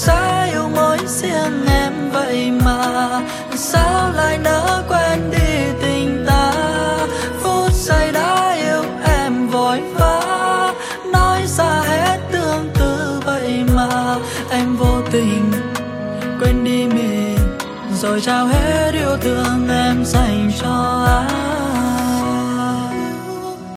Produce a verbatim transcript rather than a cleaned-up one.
sẽ yêu mỗi riêng em vậy mà. Sao lại nỡ quên đi tình ta, phút giây đã yêu em vội vã, nói ra hết tương tư vậy mà. Em vô tình quên đi mình, rồi trao hết yêu thương em dành cho anh.